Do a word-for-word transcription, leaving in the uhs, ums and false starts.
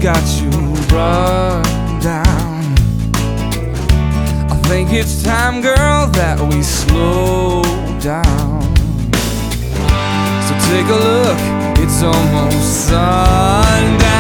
got you run down. I think it's time, girl, that we slow down. So take a look, it's almost sundown.